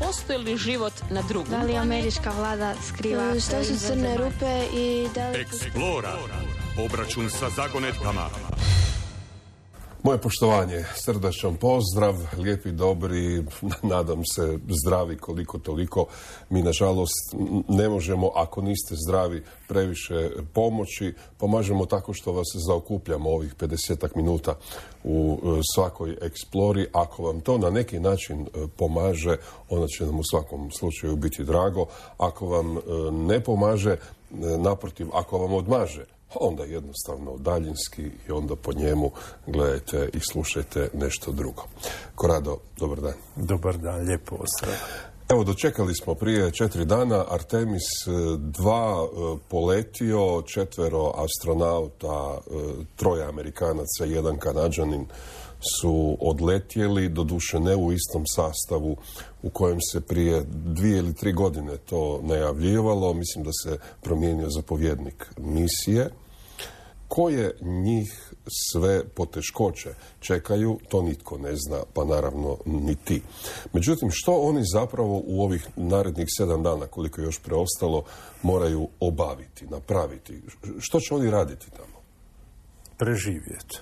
postoji li život na drugom? Da li američka vlada skriva? Što su crne rupe i da li... Eksplora. Obračun sa zagonetkama. Moje poštovanje, srdačan pozdrav, lijepi, dobri, nadam se zdravi koliko toliko. Mi nažalost ne možemo, ako niste zdravi, previše pomoći. Pomažemo tako što vas zaokupljamo ovih 50 minuta u svakoj eksplori. Ako vam to na neki način pomaže, onda će nam u svakom slučaju biti drago. Ako vam ne pomaže, naprotiv, ako vam odmaže, onda jednostavno daljinski i onda po njemu gledajte i slušajte nešto drugo. Korado, dobar dan. Dobar dan, lijepo pozdrav. Evo, dočekali smo prije 4 dana Artemis 2 poletio, 4 astronauta, 3 Amerikanaca, 1 Kanađanin su odletjeli, doduše ne u istom sastavu u kojem se prije 2 ili 3 godine to najavljivalo. Mislim da se promijenio zapovjednik misije. Koje njih sve poteškoće čekaju, to nitko ne zna, pa naravno ni ti. Međutim, što oni zapravo u ovih narednih 7 dana, koliko je još preostalo, moraju obaviti, napraviti? Što će oni raditi tamo? Preživjeti.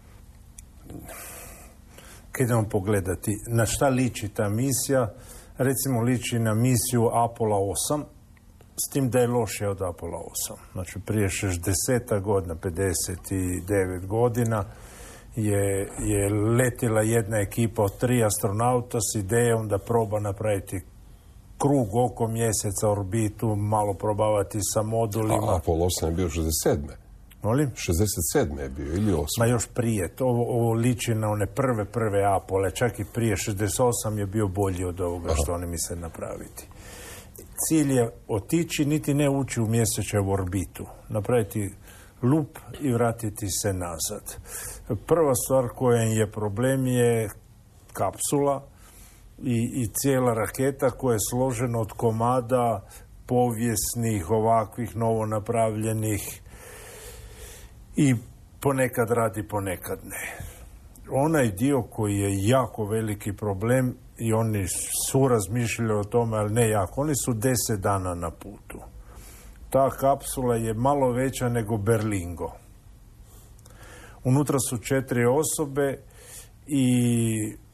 Kad idemo pogledati na šta liči ta misija, recimo liči na misiju Apollo 8, s tim da je lošija od Apollo 8. Znači prije 60 godina, 59 godina je letila jedna ekipa od 3 astronauta s idejom da proba napraviti krug oko mjeseca, orbitu, malo probavati sa modulima. A Apollo 8 je bio 67. Molim? 67. je bio ili 8. Ma još prije. Ovo liči na one prve Apole. Čak i prije 68 je bio bolji od ovoga što oni misle napraviti. Cilj je otići, niti ne ući u mjesečevu orbitu. Napraviti lup i vratiti se nazad. Prva stvar koja je problem je kapsula i cijela raketa koja je složena od komada povijesnih, ovakvih, novonapravljenih i ponekad radi, ponekad ne. Onaj dio koji je jako veliki problem i oni su razmišljali o tome, ali ne jako. Oni su 10 dana na putu. Ta kapsula je malo veća nego Berlingo. Unutra su 4 osobe i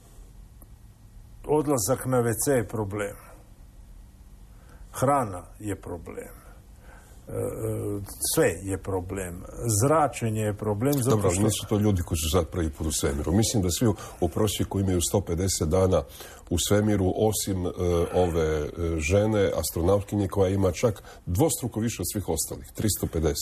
odlazak na WC je problem. Hrana je problem. Sve je problem. Zračenje je problem. Zato Dobro, što... nisu to ljudi koji su sad prvi put u svemiru. Mislim da svi u prosjeku imaju 150 dana u svemiru, osim ove žene, astronautkinje, koja ima čak dvostruko više od svih ostalih. 350.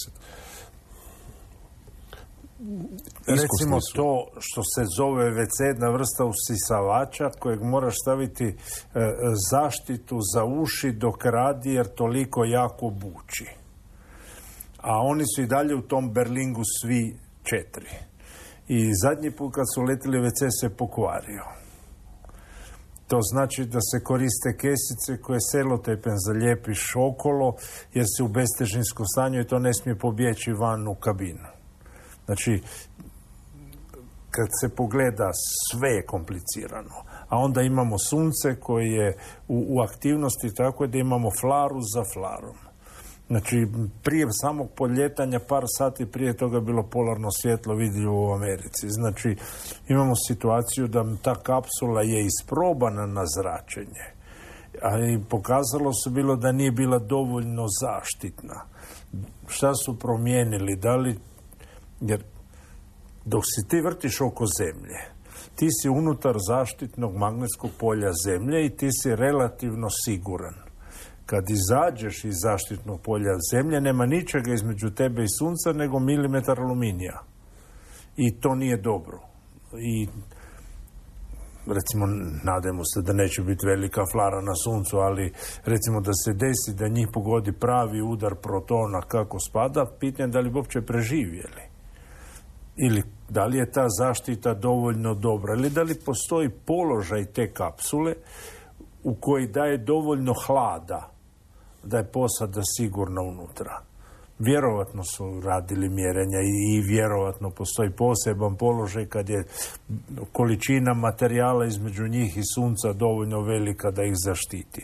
Recimo to što se zove WC, jedna vrsta usisavača kojeg moraš staviti zaštitu za uši dok radi jer toliko jako buči. A oni su i dalje u tom Berlingu svi 4. I zadnji put kad su letili WC se pokvario. To znači da se koriste kesice koje selotejpem zalijepiš okolo jer se u bestežinskom stanju i to ne smije pobjeći van u kabinu. Znači, kad se pogleda, sve je komplicirano. A onda imamo sunce koje je u aktivnosti tako da imamo flaru za flarom. Znači, prije samog podljetanja, par sati prije toga bilo polarno svjetlo vidljivo u Americi. Znači, imamo situaciju da ta kapsula je isprobana na zračenje. Ali pokazalo se bilo da nije bila dovoljno zaštitna. Šta su promijenili? Da li... Jer dok si ti vrtiš oko Zemlje, ti si unutar zaštitnog magnetskog polja Zemlje i ti si relativno siguran. Kad izađeš iz zaštitnog polja Zemlje, nema ničega između tebe i Sunca nego milimetar aluminija. I to nije dobro. I recimo, nadajmo se da neće biti velika flara na Suncu, ali recimo da se desi da njih pogodi pravi udar protona kako spada, pitanje da li bi uopće preživjeli. Ili da li je ta zaštita dovoljno dobra, ili da li postoji položaj te kapsule u koji daje dovoljno hlada da je posada sigurna unutra. Vjerovatno su radili mjerenja i vjerovatno postoji poseban položaj kad je količina materijala između njih i sunca dovoljno velika da ih zaštiti.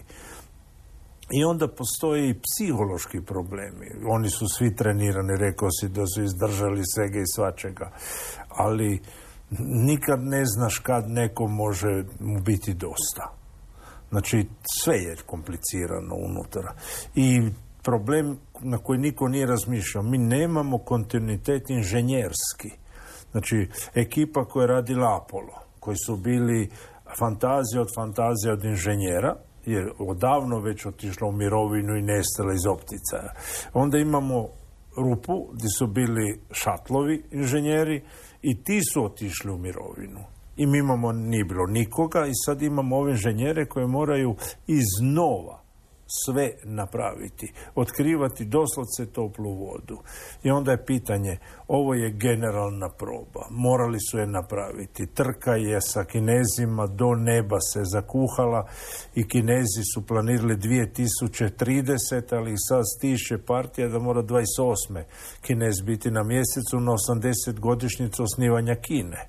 I onda postoji i psihološki problemi. Oni su svi trenirani, rekao si da su izdržali svega i svačega. Ali nikad ne znaš kad neko može mu biti dosta. Znači, sve je komplicirano unutra. I problem na koji niko nije razmišljao, mi nemamo kontinuitet inženjerski. Znači, ekipa koja je radila Apollo, koji su bili fantazija od inženjera, je odavno već otišla u mirovinu i nestala iz opticaja. Onda imamo rupu gdje su bili šatlovi inženjeri i ti su otišli u mirovinu. I mi imamo, nije bilo nikoga i sad imamo ove inženjere koje moraju iznova sve napraviti, otkrivati doslovce toplu vodu. I onda je pitanje, ovo je generalna proba, morali su je napraviti. Trka je sa Kinezima do neba se zakuhala i Kinezi su planirali 2030, ali sad stiže partija da mora 28. Kinez biti na mjesecu na 80-godišnjicu osnivanja Kine.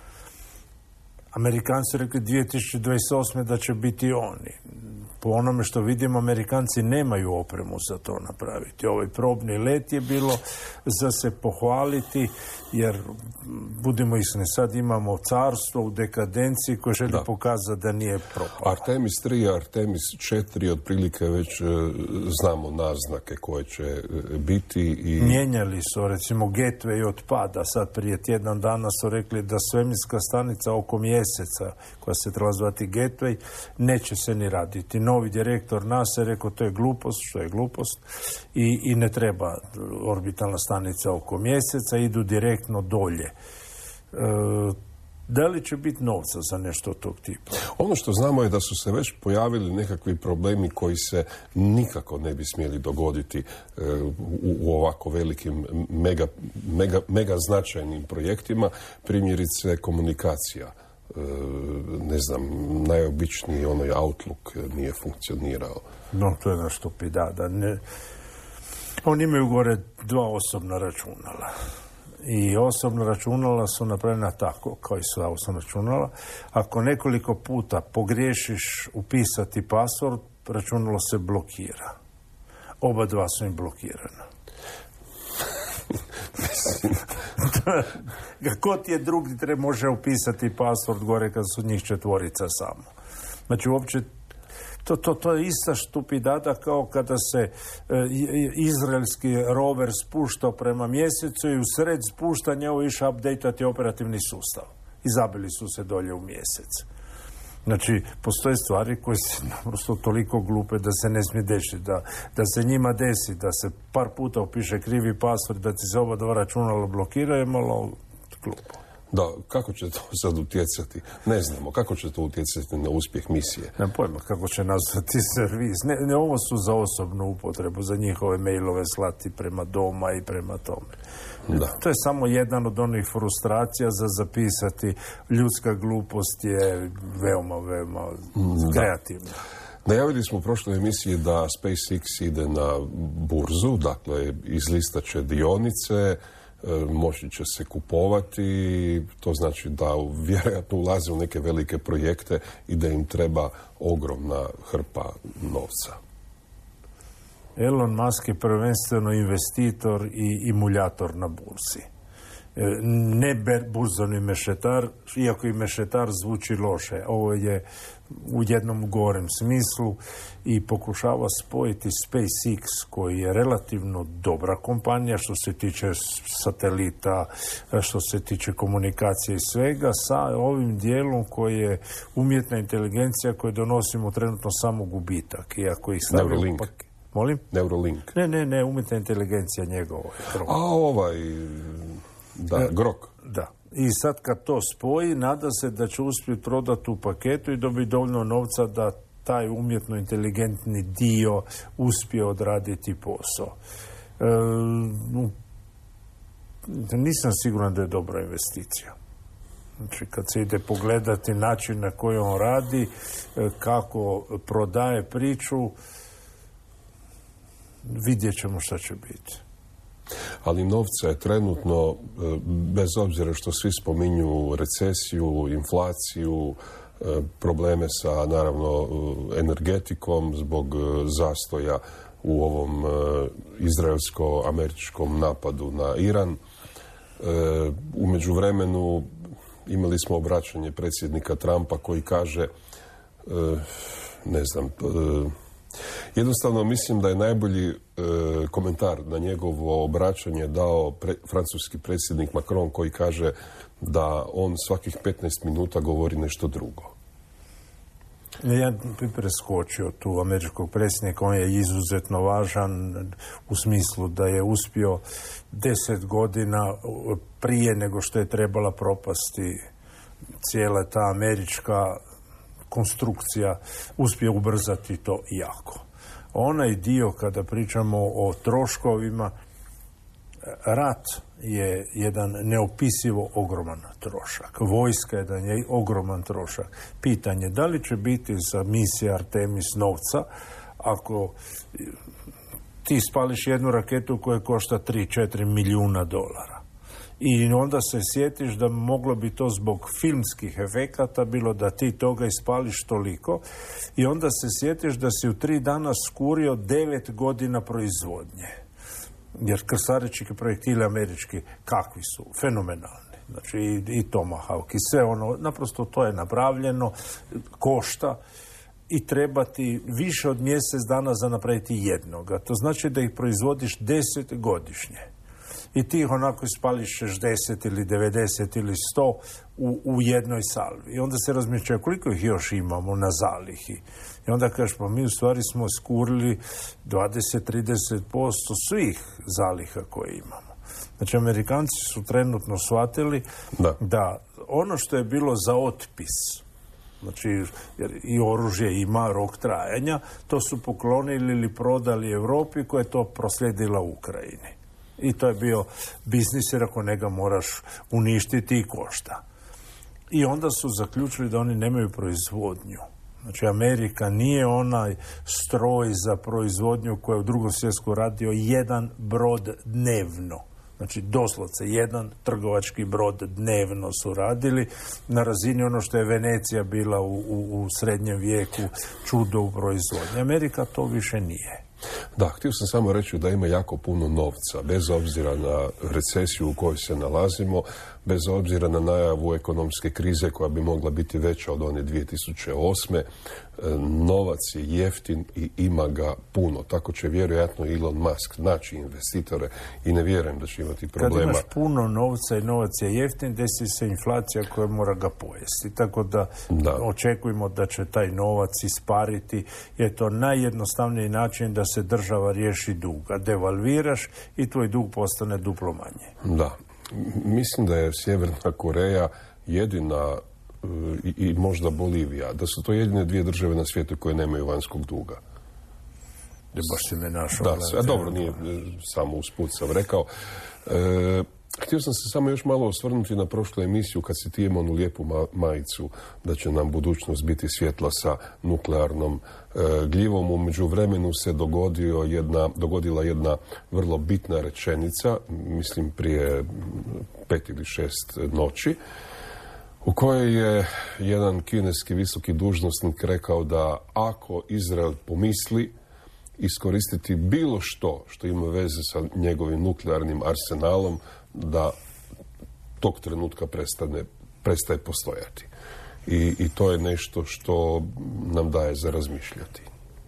Amerikanci rekli 2028. da će biti oni. Po onome što vidimo, Amerikanci nemaju opremu za to napraviti. Ovaj probni let je bilo za se pohvaliti, jer, budimo iskreni, sad imamo carstvo u dekadenciji koje želi pokazati da nije propalo. Artemis 3, Artemis 4, otprilike već znamo naznake koje će biti. I mijenjali su, recimo, Gateway otpada. Sad prije tjedan dana su rekli da svemirska stanica oko mjeseca, koja se treba zvati Gateway, neće se ni raditi. Novi direktor NASA je rekao to je glupost, što je glupost, i ne treba orbitalna stanica oko mjeseca, idu direktno dolje. Da li će biti novca za nešto od tog tipa? Ono što znamo je da su se već pojavili nekakvi problemi koji se nikako ne bi smjeli dogoditi u ovako velikim mega značajnim projektima, primjerice komunikacija. Ne znam, najobičniji onaj Outlook nije funkcionirao. No, to je nešto pidada. Oni imaju gore 2 osobna računala. I osobna računala su napravljena tako, kao i sva osobna računala. Ako nekoliko puta pogriješiš upisati password, računalo se blokira. Oba dva su im blokirana. Ko ti je drugi može upisati password gore kad su njih 4 samo? Znači, uopće to je ista stupidada kao kada se izraelski rover spuštao prema mjesecu i u sred spuštanja ovo išao updateati operativni sustav. I zabili su se dolje u mjesec. Znači, postoje stvari koje su naprosto toliko glupe da se ne smije desiti. Da se njima desi, da se par puta upiše krivi password, da ti se oba dva računala blokira, je malo glupo. Da, kako će to sad utjecati? Ne znamo. Kako će to utjecati na uspjeh misije? Ne pojma kako će nazvati servis. Ne, ovo su za osobnu upotrebu, za njihove mailove slati prema doma i prema tome. Da. To je samo jedan od onih frustracija za zapisati. Ljudska glupost je veoma kreativna. Najavili smo u prošloj emisiji da SpaceX ide na burzu, dakle izlistat će dionice, moći će se kupovati, to znači da vjerojatno ulaze u neke velike projekte i da im treba ogromna hrpa novca. Elon Musk je prvenstveno investitor i imuljator na burzi. Ne burzovni mešetar, iako i mešetar zvuči loše. Ovo je u jednom gorem smislu i pokušava spojiti SpaceX, koji je relativno dobra kompanija što se tiče satelita, što se tiče komunikacije i svega, sa ovim dijelom koji je umjetna inteligencija koju donosimo trenutno samo gubitak. Iako ih Neuralink. Molim? Neuralink. Ne, umjetna inteligencija njegova. Grok. Da. I sad kad to spoji, nada se da će uspjeti prodati u paketu i dobiti dovoljno novca da taj umjetno inteligentni dio uspije odraditi posao. Nisam siguran da je dobra investicija. Znači, kad se ide pogledati način na koji on radi, kako prodaje priču, vidjet ćemo šta će biti. Ali novca je trenutno, bez obzira što svi spominju recesiju, inflaciju, probleme sa, naravno, energetikom zbog zastoja u ovom izraelsko-američkom napadu na Iran. U međuvremenu imali smo obraćanje predsjednika Trumpa koji kaže, jednostavno mislim da je najbolji komentar na njegovo obraćanje dao francuski predsjednik Macron koji kaže da on svakih 15 minuta govori nešto drugo. Ja bi preskočio tu američkog predsjednika, on je izuzetno važan u smislu da je uspio 10 godina prije nego što je trebala propasti cijela ta američka konstrukcija, uspije ubrzati to jako. Onaj dio kada pričamo o troškovima, rat je jedan neopisivo ogroman trošak. Vojska je jedan ogroman trošak. Pitanje da li će biti za misija Artemis novca ako ti spališ jednu raketu koja košta 3-4 milijuna dolara. I onda se sjetiš da moglo bi to zbog filmskih efekata bilo da ti toga ispališ toliko i onda se sjetiš da si u 3 dana skurio 9 godina proizvodnje. Jer krstarećki projektili američki kakvi su? Fenomenalni. Znači i Tomahawk i sve ono, naprosto to je napravljeno, košta i treba ti više od mjesec dana za napraviti jednoga. To znači da ih proizvodiš 10 godišnje. I ti ih onako ispališ 60 ili 90 ili 100 u jednoj salvi. I onda se razmišlja koliko ih još imamo na zalihi. I onda kažeš, pa mi u stvari smo skurili 20-30% svih zaliha koje imamo. Znači, Amerikanci su trenutno shvatili da ono što je bilo za otpis, znači, jer i oružje ima rok trajanja, to su poklonili ili prodali Europi koja je to proslijedila Ukrajini. I to je bio biznis jer ako njega moraš uništiti i košta. I onda su zaključili da oni nemaju proizvodnju. Znači, Amerika nije onaj stroj za proizvodnju koja je u Drugom svjetskom radio jedan brod dnevno. Znači, doslovce jedan trgovački brod dnevno su radili na razini ono što je Venecija bila u srednjem vijeku, čudo u proizvodnji. Amerika to više nije. Da, htio sam samo reći da ima jako puno novca, bez obzira na recesiju u kojoj se nalazimo, bez obzira na najavu ekonomske krize koja bi mogla biti veća od one 2008. Novac je jeftin i ima ga puno. Tako će vjerojatno Elon Musk naći investitore i ne vjerujem da će imati problema. Kad imaš puno novca i novac je jeftin, desi se inflacija koja mora ga pojesti. Tako da očekujemo da će taj novac ispariti. Je to najjednostavniji način da se država riješi duga. Devalviraš i tvoj dug postane duplo manje. Da. Mislim da je Sjeverna Koreja jedina i možda Bolivija, da su to jedine 2 države na svijetu koje nemaju vanjskog duga. Baš si me našao. Da, dobro, nije samo usput sam rekao. Htio sam se samo još malo osvrnuti na prošlu emisiju kad si ti imao onu lijepu majicu da će nam budućnost biti svjetla sa nuklearnom gljivom. U međuvremenu se dogodila jedna vrlo bitna rečenica, mislim prije 5 ili 6 noći, u kojoj je jedan kineski visoki dužnosnik rekao da ako Izrael pomisli iskoristiti bilo što ima veze sa njegovim nuklearnim arsenalom, da tog trenutka prestaje postojati. I to je nešto što nam daje za razmišljati.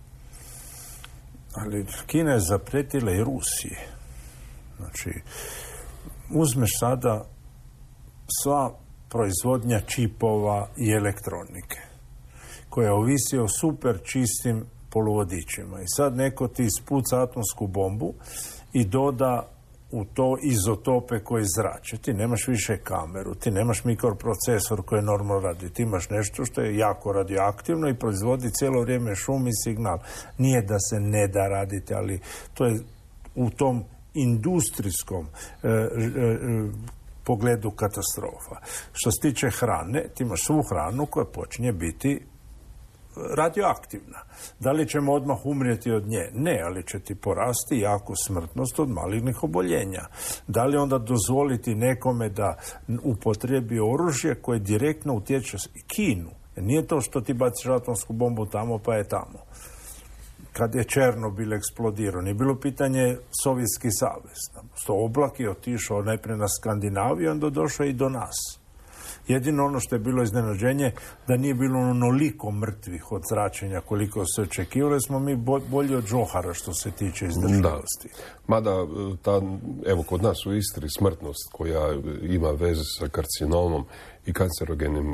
Ali Kina je zapretila i Rusiji. Znači, uzmeš sada sva proizvodnja čipova i elektronike koja ovisi o super čistim poluvodičima. I sad neko ti ispuca atomsku bombu i doda u to izotope koje zrače. Ti nemaš više kameru, ti nemaš mikroprocesor koji normalno radi. Ti imaš nešto što je jako radioaktivno i proizvodi cijelo vrijeme šum i signal. Nije da se ne da raditi, ali to je u tom industrijskom pogledu katastrofa. Što se tiče hrane, ti imaš svu hranu koja počinje biti radioaktivna. Da li ćemo odmah umrijeti od nje? Ne, ali će ti porasti jako smrtnost od malignih oboljenja. Da li onda dozvoliti nekome da upotrijebi oružje koje direktno utječe Kinu? Nije to što ti baciš atomsku bombu tamo pa je tamo. Kad je Černobil eksplodirao, nije bilo pitanje Sovjetski savez. Sto oblak je otišao najprije na Skandinaviju, onda došao i do nas. Jedino ono što je bilo iznenađenje, da nije bilo onoliko mrtvih od zračenja koliko se očekivalo, smo mi bolji od Džohara što se tiče izdržljivosti. Mada, evo, kod nas u Istri smrtnost koja ima veze sa karcinomom i kancerogenim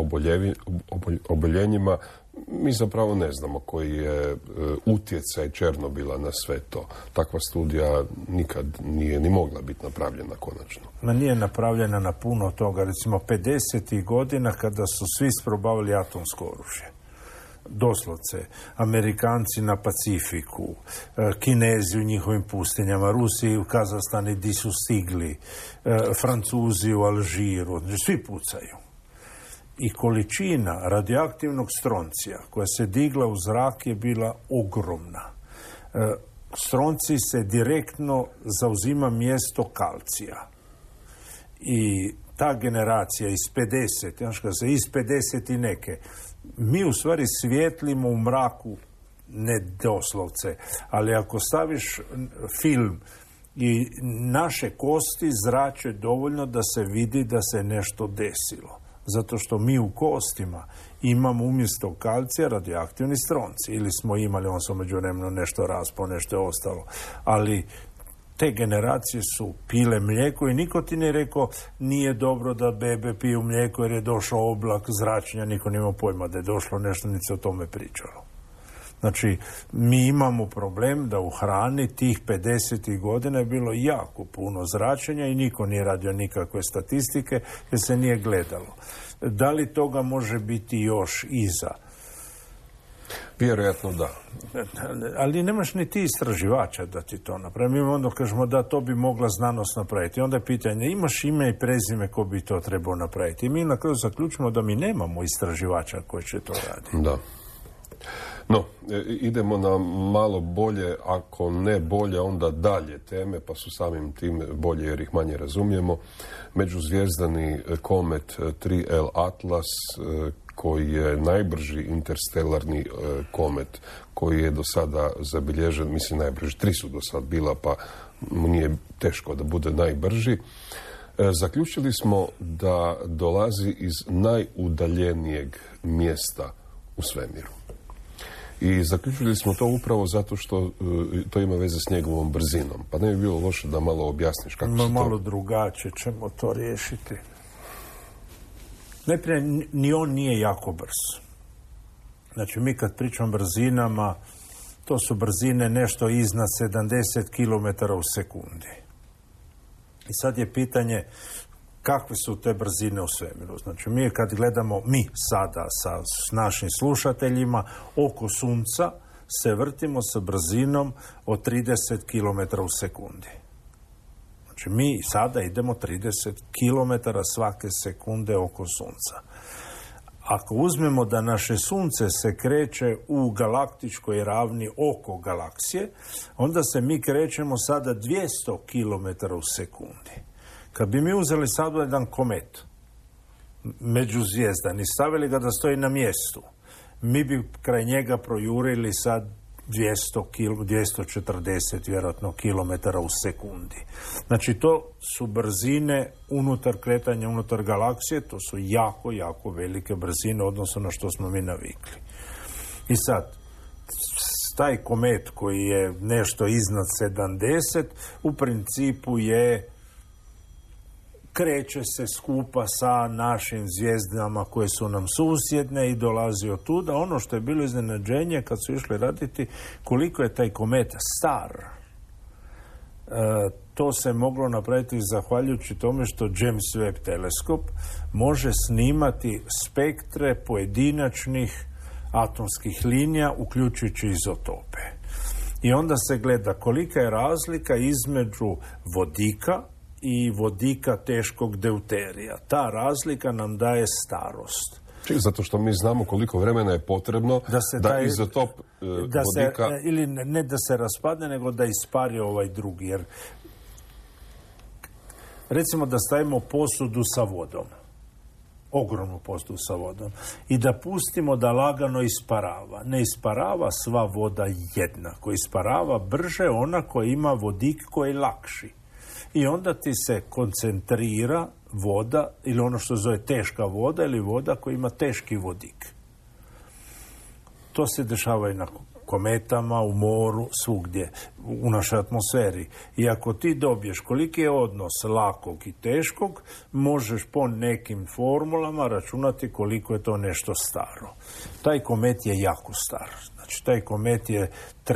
oboljenjima, mi zapravo ne znamo koji je utjecaj Černobila na sve to. Takva studija nikad nije ni mogla biti napravljena konačno. Nije napravljena na puno toga. Recimo 50. godina kada su svi isprobavili atomsko oružje. Doslovce, Amerikanci na Pacifiku, Kinezi u njihovim pustinjama, Rusi u Kazahstani di su stigli, Francuzi u Alžiru, svi pucaju. I količina radioaktivnog stroncija koja se digla u zrak je bila ogromna. Stroncij se direktno zauzima mjesto kalcija. I ta generacija iz 50, iz 50 i neke, mi u stvari svijetlimo u mraku, ne doslovce, ali ako staviš film i naše kosti zrače dovoljno da se vidi da se nešto desilo. Zato što mi u kostima imamo umjesto kalcija radioaktivni stronci. Ili smo imali, on se međuvremenu nešto raspao, nešto je ostalo. Ali te generacije su pile mlijeko i niko ti ne rekao nije dobro da bebe piju mlijeko jer je došao oblak zračenja, niko nije imao pojma da je došlo nešto, niti se o tome pričalo. Znači, mi imamo problem da u hrani tih 50. godina je bilo jako puno zračenja i niko nije radio nikakve statistike jer se nije gledalo. Da li toga može biti još iza? Vjerojatno da. Ali nemaš ni ti istraživača da ti to napravi. Mi onda kažemo da to bi mogla znanost napraviti. Onda je pitanje, imaš ime i prezime ko bi to trebao napraviti? I mi na kraju zaključimo da mi nemamo istraživača koji će to raditi. Da. No, idemo na malo bolje, ako ne bolje, onda dalje teme, pa su samim tim bolje jer ih manje razumijemo. Međuzvijezdani komet 3L Atlas, koji je najbrži interstelarni komet koji je do sada zabilježen, mislim najbrži, 3 su do sada bila, pa mu nije teško da bude najbrži. Zaključili smo da dolazi iz najudaljenijeg mjesta u svemiru. I zaključili smo to upravo zato što to ima veze s njegovom brzinom. Pa ne bi bilo loše da malo objasniš kako se to... Malo drugačije ćemo to riješiti. Najprije, ni on nije jako brz. Znači, mi kad pričamo brzinama, to su brzine nešto iznad 70 km u sekundi. I sad je pitanje kakve su te brzine u svemiru. Znači, mi kad gledamo, mi sada sa našim slušateljima, oko Sunca se vrtimo sa brzinom od 30 km u sekundi. Znači, mi sada idemo 30 km svake sekunde oko Sunca. Ako uzmemo da naše Sunce se kreće u galaktičkoj ravni oko galaksije, onda se mi krećemo sada 200 km u sekundi. Kad bi mi uzeli sad jedan komet, međuzvijezdan, i stavili ga da stoji na mjestu, mi bi kraj njega projurili sad 240 vjerojatno kilometara u sekundi. Znači, to su brzine unutar kretanja, unutar galaksije, to su jako, jako velike brzine odnosno na što smo mi navikli. I sad, taj komet koji je nešto iznad 70, u principu kreće se skupa sa našim zvijezdama koje su nam susjedne i dolazi od tuda. Ono što je bilo iznenađenje kad su išli raditi koliko je taj komet star, to se moglo napraviti zahvaljujući tome što James Webb teleskop može snimati spektre pojedinačnih atomskih linija uključujući izotope. I onda se gleda kolika je razlika između vodika i vodika teškog deuterija. Ta razlika nam daje starost. Zato što mi znamo koliko vremena je potrebno da izotop vodika... Ili ne da se raspadne, nego da ispari ovaj drugi. Jer recimo da stavimo posudu sa vodom, ogromnu posudu sa vodom, i da pustimo da lagano isparava. Ne isparava sva voda jednako. Isparava brže ona koja ima vodik koji je lakši. I onda ti se koncentrira voda, ili ono što zove teška voda, ili voda koja ima teški vodik. To se dešava i na kometama, u moru, svugdje, u našoj atmosferi. I ako ti dobiješ koliki je odnos lakog i teškog, možeš po nekim formulama računati koliko je to nešto staro. Taj komet je jako star. Znači, taj komet je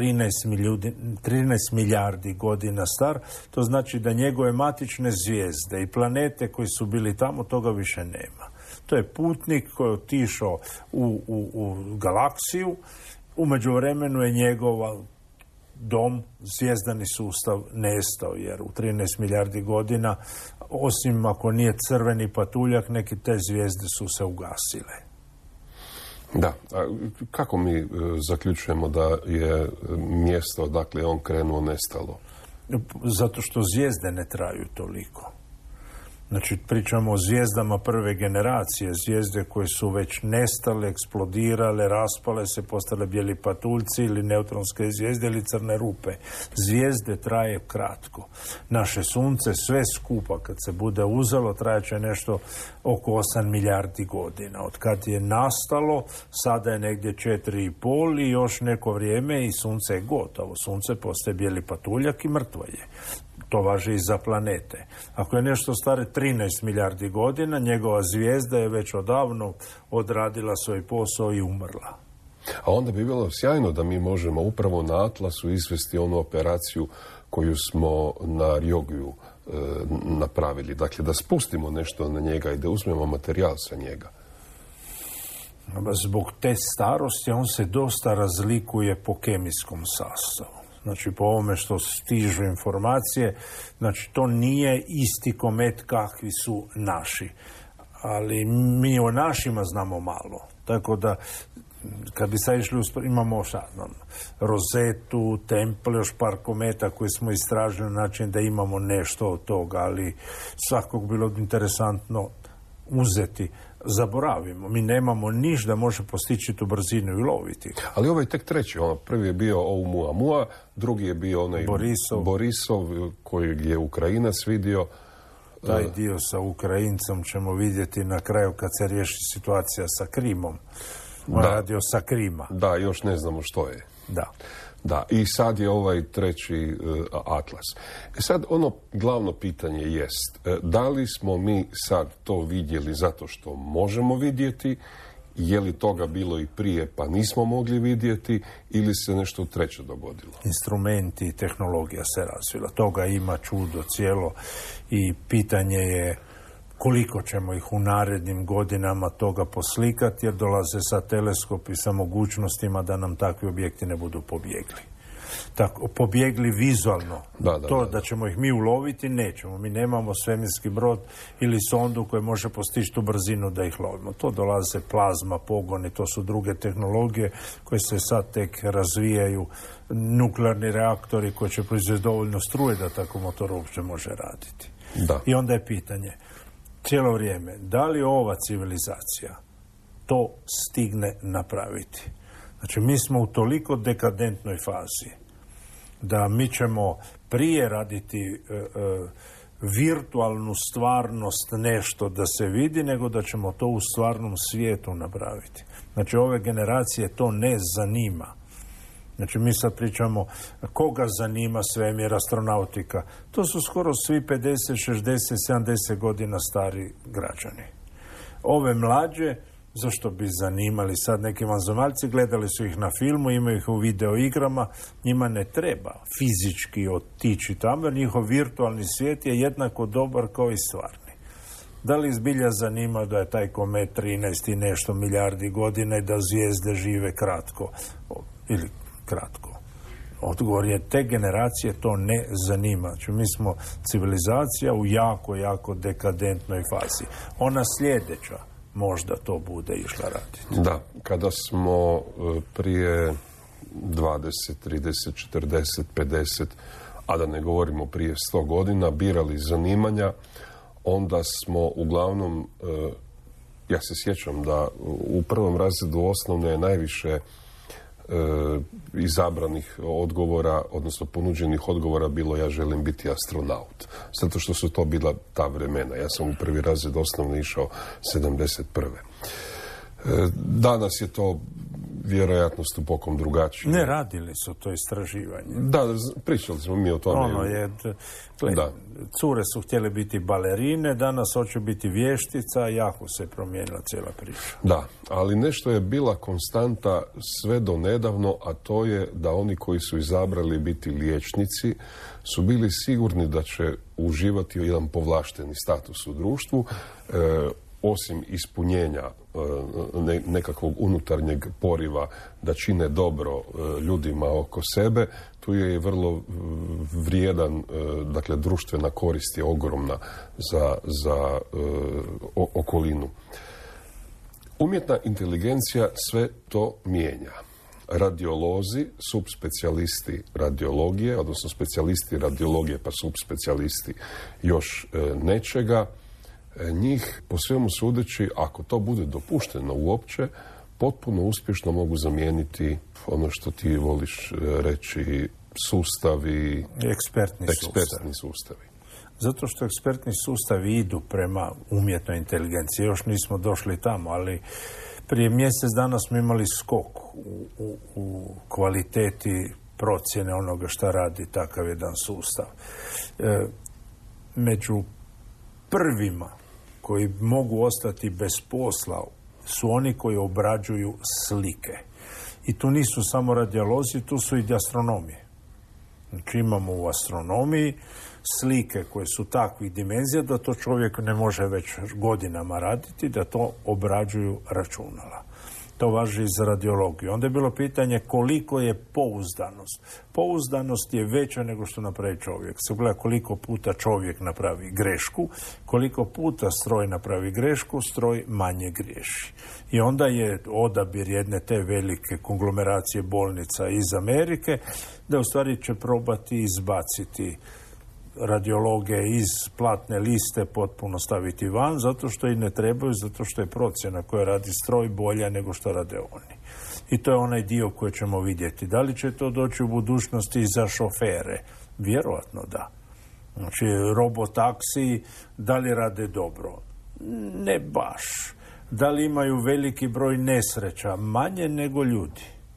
13 milijardi godina star. To znači da njegove matične zvijezde i planete koji su bili tamo, toga više nema. To je putnik koji je otišao u galaksiju. U međuvremenu je njegov dom, zvijezdani sustav, nestao, jer u 13 milijardi godina, osim ako nije crveni patuljak, neke te zvijezde su se ugasile. Da, a kako mi zaključujemo da je mjesto odakle je on krenuo nestalo? Zato što zvijezde ne traju toliko. Znači, pričamo o zvijezdama prve generacije, zvijezde koje su već nestale, eksplodirale, raspale se, postale bijeli patuljci ili neutronske zvijezde ili crne rupe. Zvijezde traje kratko. Naše sunce sve skupa, kad se bude uzelo, trajaće nešto oko 8 milijardi godina. Od kad je nastalo, sada je negdje 4,5 i još neko vrijeme i sunce je gotovo. Sunce postaje bijeli patuljak i mrtvo je. To važi i za planete. Ako je nešto stare 13 milijardi godina, njegova zvijezda je već odavno odradila svoj posao i umrla. A onda bi bilo sjajno da mi možemo upravo na Atlasu izvesti onu operaciju koju smo na Ryogyu napravili. Dakle, da spustimo nešto na njega i da uzmemo materijal sa njega. Zbog te starosti on se dosta razlikuje po kemijskom sastavu. Znači, po ovome što stižu informacije, znači, to nije isti komet kakvi su naši. Ali mi o našima znamo malo. Tako da, kad bi sad išli, imamo Rozetu, Temple, još par kometa koji smo istražili na način da imamo nešto od toga, ali svakog bilo bi interesantno uzeti. Zaboravimo. Mi nemamo niš da može postići tu brzinu i loviti. Ali ovo je tek treći. Prvi je bio Oumuamua, drugi je bio onaj Borisov kojeg je Ukrajinac vidio. Taj dio sa Ukrajincom ćemo vidjeti na kraju kad se riješi situacija sa Krimom. On radio sa Krima. Da, još ne znamo što je. Da, i sad je ovaj treći Atlas. Sad ono glavno pitanje jest, da li smo mi sad to vidjeli zato što možemo vidjeti, je li toga bilo i prije pa nismo mogli vidjeti, ili se nešto treće dogodilo? Instrumenti i tehnologija se razvila. Toga ima čudo cijelo i pitanje je koliko ćemo ih u narednim godinama toga poslikati, jer dolaze sa teleskopi sa mogućnostima da nam takvi objekti ne budu pobjegli. Tako, pobjegli vizualno. Da ćemo ih mi uloviti, nećemo. Mi nemamo svemirski brod ili sondu koja može postići tu brzinu da ih lovimo. To dolaze plazma, pogoni, to su druge tehnologije koje se sad tek razvijaju. Nuklearni reaktori koji će proizvesti dovoljno struje da tako motor uopće može raditi. I onda je pitanje cijelo vrijeme, da li ova civilizacija to stigne napraviti? Znači, mi smo u toliko dekadentnoj fazi da mi ćemo prije raditi virtualnu stvarnost nešto da se vidi, nego da ćemo to u stvarnom svijetu napraviti. Znači, ove generacije to ne zanima. Znači, mi sad pričamo koga zanima svemir, astronautika. To su skoro svi 50, 60, 70 godina stari građani. Ove mlađe, zašto bi zanimali sad neki vanzemaljci, gledali su ih na filmu, imaju ih u video igrama, njima ne treba fizički otići tamo, jer njihov virtualni svijet je jednako dobar kao i stvarni. Da li zbilja zanima da je taj komet 13 i nešto milijardi godina i da zvijezde žive kratko? Ili kratko. Odgovor je, te generacije to ne zanima. Znači, mi smo civilizacija u jako, jako dekadentnoj fazi. Ona sljedeća, možda to bude išla raditi. Da, kada smo prije 20, 30, 40, 50, a da ne govorimo prije 100 godina, birali zanimanja, onda smo uglavnom, ja se sjećam da u prvom razredu osnovne je najviše izabranih odgovora, odnosno ponuđenih odgovora bilo ja želim biti astronaut. Zato što su to bila ta vremena. Ja sam u prvi razred osnovne išao 71. Danas je to vjerojatno stupokom drugačije. Ne, radili su to istraživanje. Da, pričali smo mi o tome. Cure su htjele biti balerine, danas hoće biti vještica, jako se promijenila cijela priča. Da, ali nešto je bila konstanta sve do nedavno, a to je da oni koji su izabrali biti liječnici su bili sigurni da će uživati jedan povlašteni status u društvu, osim ispunjenja nekakvog unutarnjeg poriva da čine dobro ljudima oko sebe, tu je i vrlo vrijedan, dakle društvena korist je ogromna za okolinu. Umjetna inteligencija sve to mijenja. Radiolozi, subspecijalisti radiologije, odnosno specijalisti radiologije pa subspecijalisti još nečega, njih po svemu sudeći, ako to bude dopušteno uopće, potpuno uspješno mogu zamijeniti ono što ti voliš reći sustavi, ekspertni sustavi. Zato što ekspertni sustavi idu prema umjetnoj inteligenciji. Još nismo došli tamo, ali prije mjesec dana smo imali skok u kvaliteti procjene onoga šta radi takav jedan sustav. Među prvima koji mogu ostati bez posla su oni koji obrađuju slike. I tu nisu samo radiolozi, tu su i astronomije. Znači imamo u astronomiji slike koje su takvih dimenzija da to čovjek ne može već godinama raditi, da to obrađuju računala. To važi za radiologiju. Onda je bilo pitanje koliko je pouzdanost. Pouzdanost je veća nego što napravi čovjek. Se gleda koliko puta čovjek napravi grešku, koliko puta stroj napravi grešku, stroj manje griješi. I onda je odabir jedne te velike konglomeracije bolnica iz Amerike da u stvari će probati izbaciti radiologe iz platne liste potpuno staviti van, zato što i ne trebaju, zato što je procjena koja radi stroj bolja nego što rade oni. I to je onaj dio koji ćemo vidjeti. Da li će to doći u budućnosti i za šofere? Vjerojatno da. Znači, robotaksi, da li rade dobro? Ne baš. Da li imaju veliki broj nesreća? Manje nego ljudi.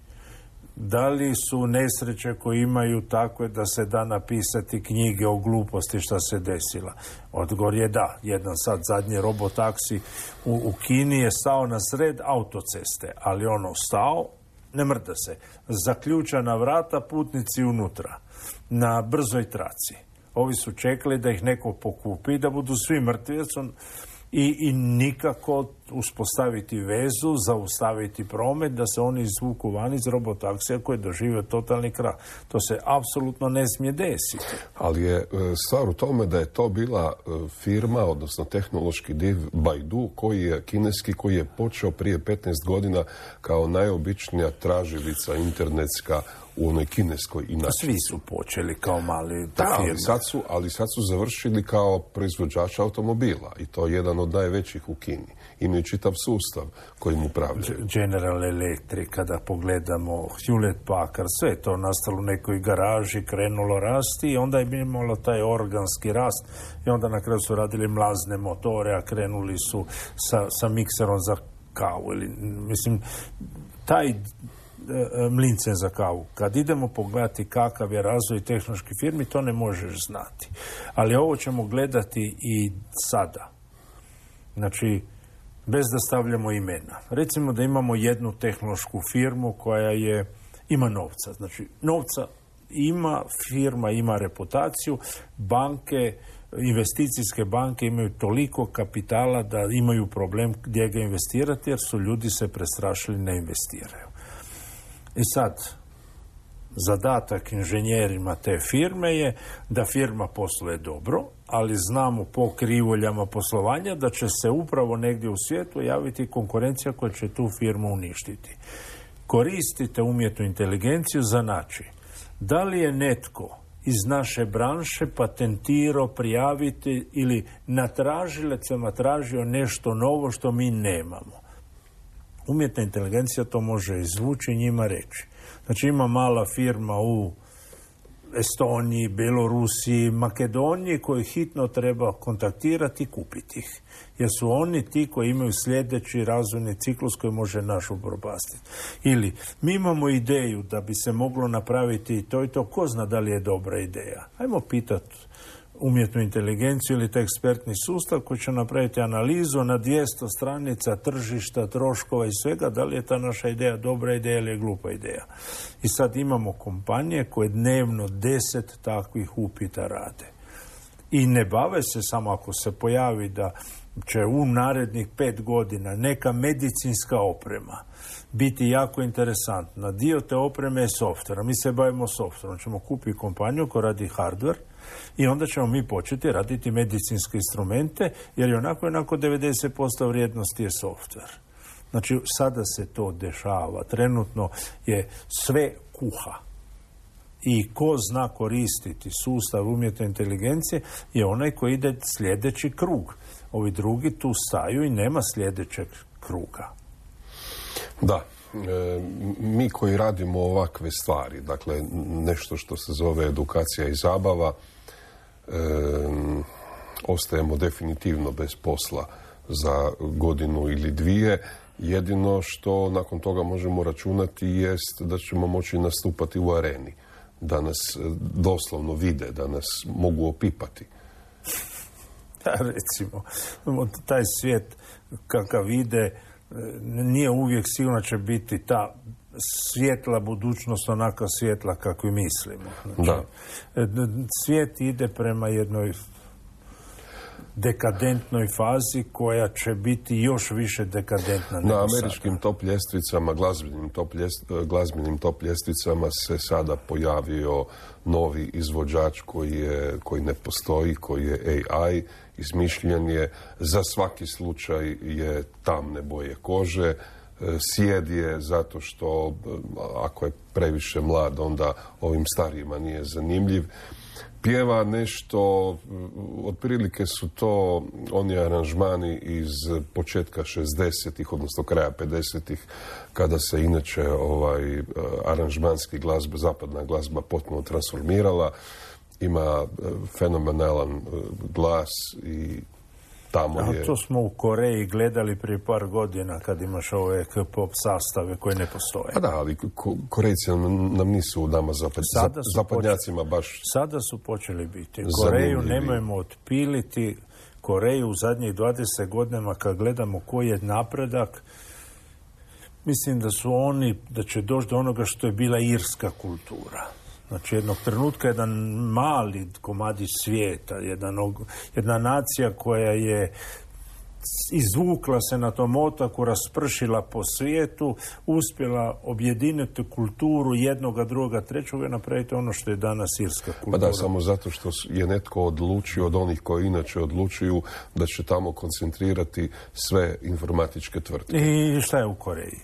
Da li su nesreće koje imaju takve da se da napisati knjige o gluposti šta se desila? Odgovor je da. Jedan sad zadnji robotaksi u Kini je stao na sred autoceste, ali ono stao, ne mrda se. Zaključana vrata, putnici unutra, na brzoj traci. Ovi su čekali da ih neko pokupi, da budu svi mrtvi, i nikako uspostaviti vezu, zaustaviti promet, da se oni izvuku van iz robotaksija koji doživio totalni krah. To se apsolutno ne smije desiti. Ali je stvar u tome da je to bila firma, odnosno tehnološki div Baidu, koji je kineski, koji je počeo prije 15 godina kao najobičnija tražilica internetska u onoj kineskoj inačici. Svi su počeli kao mali ali sad su završili kao proizvođač automobila i to je jedan od najvećih u Kini. Imaju čitav sustav kojim upravljaju. General Electric, kada pogledamo Hewlett Packard, sve je to nastalo u nekoj garaži, krenulo rasti i onda je imalo taj organski rast i onda na kraju su radili mlazne motore, a krenuli su sa mikserom za kavu. Mislim, taj mlince za kavu. Kad idemo pogledati kakav je razvoj tehnoloških firmi, to ne možeš znati. Ali ovo ćemo gledati i sada. Znači, bez da stavljamo imena. Recimo da imamo jednu tehnološku firmu koja ima novca. Znači, novca ima, firma ima reputaciju, banke, investicijske banke imaju toliko kapitala da imaju problem gdje ga investirati, jer su ljudi se prestrašili, ne investiraju. I sad, Zadatak inženjerima te firme je da firma posluje dobro, ali znamo po krivoljama poslovanja da će se upravo negdje u svijetu javiti konkurencija koja će tu firmu uništiti. Koristite umjetnu inteligenciju za način. Da li je netko iz naše branše patentirao, prijaviti ili na tražilecama tražio nešto novo što mi nemamo? Umjetna inteligencija to može izvući i njima reći. Znači ima mala firma u Estoniji, Belorusiji, Makedoniji koju hitno treba kontaktirati i kupiti ih. Jer su oni ti koji imaju sljedeći razvojni ciklus koji može naš upropastiti. Ili mi imamo ideju da bi se moglo napraviti to i to, ko zna da li je dobra ideja. Ajmo pitati umjetnu inteligenciju ili taj ekspertni sustav koji će napraviti analizu na 200 stranica tržišta, troškova i svega, da li je ta naša ideja dobra ideja ili je glupa ideja. I sad imamo kompanije koje dnevno 10 takvih upita rade. I ne bave se samo ako se pojavi da će u narednih 5 godina neka medicinska oprema biti jako interesantna. Dio te opreme je softvera. Mi se bavimo softverom. Ćemo kupiti kompaniju koja radi hardware i onda ćemo mi početi raditi medicinske instrumente, jer je onako 90% vrijednosti je softver. Znači, sada se to dešava. Trenutno je sve kuha. I ko zna koristiti sustav umjetne inteligencije je onaj koji ide sljedeći krug. Ovi drugi tu staju i nema sljedećeg kruga. Da. Mi koji radimo ovakve stvari, dakle nešto što se zove edukacija i zabava, ostajemo definitivno bez posla za godinu ili dvije. Jedino što nakon toga možemo računati jest da ćemo moći nastupati u areni, da nas doslovno vide, da nas mogu opipati. Recimo, taj svijet kakav ide nije uvijek sigurno će biti ta svjetla budućnost onaka svjetla kakvu mislimo. Znači, svijet ide prema jednoj dekadentnoj fazi koja će biti još više dekadentna nego na američkim top ljestvicama, glazbenim top ljestvicama se sada pojavio novi izvođač koji ne postoji, koji je AI, izmišljen je, za svaki slučaj je tamne boje kože, sjed je zato što ako je previše mlad onda ovim starijima nije zanimljiv. Pjeva nešto, otprilike su to oni aranžmani iz početka 60-ih, odnosno kraja 50-ih, kada se inače aranžmanski glazba, zapadna glazba potpuno transformirala. Ima fenomenalan glas i tamo je... To smo u Koreji gledali prije par godina kad imaš ove K-pop sastave koje ne postoje. A da, ali Korejci nam nisu nama zapadnjacima baš... Sada su počeli biti. Koreju nemojmo otpiliti. Koreju u zadnjih 20 godina kad gledamo koji je napredak, mislim da su oni, da će doći do onoga što je bila irska kultura. Znači, jednog trenutka jedan mali komadić svijeta, jedna nacija koja je izvukla se na tom otoku, raspršila po svijetu, uspjela objediniti kulturu jednoga, druga, trećega i napraviti ono što je danas irska kultura. Pa da, samo zato što je netko odlučio od onih koji inače odlučuju da će tamo koncentrirati sve informatičke tvrtke. I šta je u Koreji?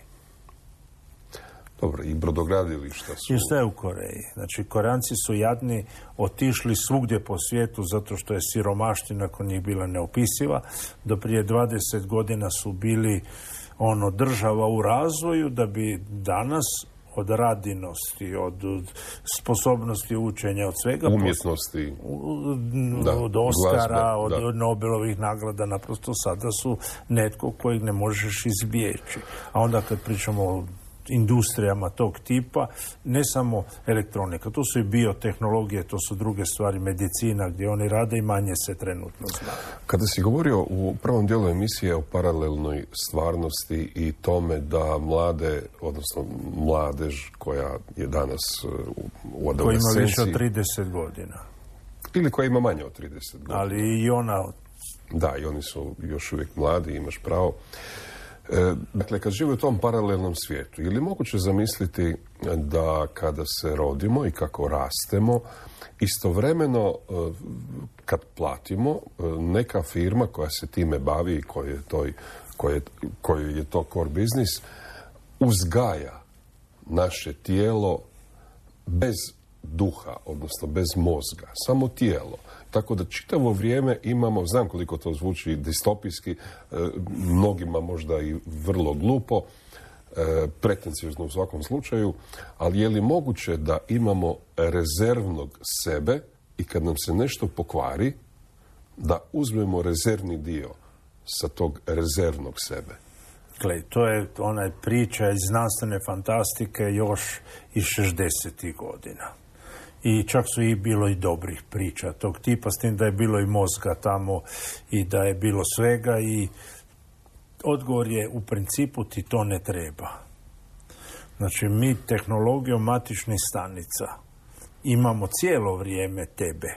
Dobro, i brodogradilišta su... I šta je u Koreji? Znači, Koreanci su jadni otišli svugdje po svijetu zato što je siromaština kod njih bila neopisiva. Do prije 20 godina su bili država u razvoju, da bi danas od radinosti, od sposobnosti učenja, od svega... Umjetnosti. Od Oscara, od Nobelovih nagrada, naprosto sada su netko kojeg ne možeš izbjeći. A onda kad pričamo o industrijama tog tipa, ne samo elektronika, to su i biotehnologije, to su druge stvari, medicina gdje oni rade i manje se trenutno zna. Kada si govorio u prvom dijelu emisije o paralelnoj stvarnosti i tome da mladež koja je danas u adolescenciji... Koja ima više od 30 godina. Ili koja ima manje od 30 godina. Ali i ona... Da, i oni su još uvijek mladi, imaš pravo. Dakle, kad živi u tom paralelnom svijetu, je li moguće zamisliti da kada se rodimo i kako rastemo, istovremeno kad platimo, neka firma koja se time bavi i kojoj je to core business, uzgaja naše tijelo bez duha, odnosno bez mozga, samo tijelo. Tako da čitavo vrijeme imamo, znam koliko to zvuči distopijski, mnogima možda i vrlo glupo, pretenciozno u svakom slučaju, ali je li moguće da imamo rezervnog sebe i kad nam se nešto pokvari, da uzmemo rezervni dio sa tog rezervnog sebe? Gle, to je onaj priča iz znanstvene fantastike još iz 60. godina. I čak su i bilo i dobrih priča tog tipa, s tim da je bilo i mozga tamo i da je bilo svega i odgovor je u principu ti to ne treba. Znači mi tehnologijom matičnih stanica imamo cijelo vrijeme tebe.